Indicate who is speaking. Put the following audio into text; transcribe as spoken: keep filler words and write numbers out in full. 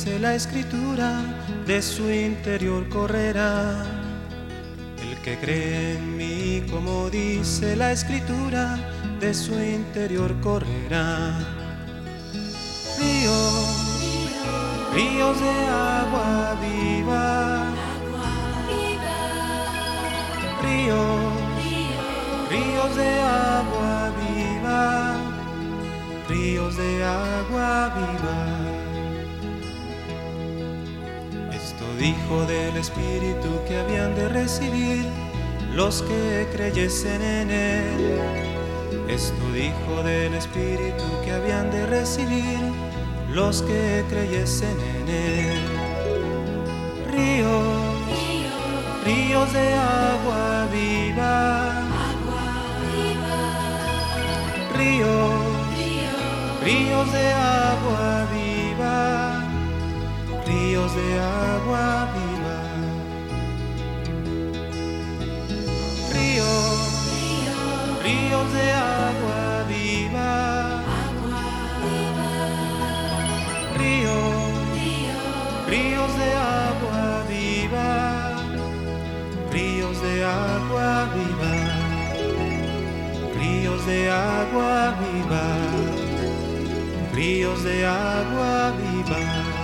Speaker 1: dice la Escritura, de su interior correrá. El que cree en mí, como dice la Escritura, de su interior correrá. Ríos, ríos de agua viva, ríos, ríos de agua viva, ríos de agua viva. Esto dijo del Espíritu que habían de recibir los que creyesen en Él. Esto dijo del Espíritu que habían de recibir los que creyesen en Él. Ríos, ríos de agua viva, ríos, ríos de agua viva, ríos de agua viva. Ríos, ríos de agua viva, ríos, ríos de agua viva, ríos de agua viva, ríos de agua viva, ríos de agua viva.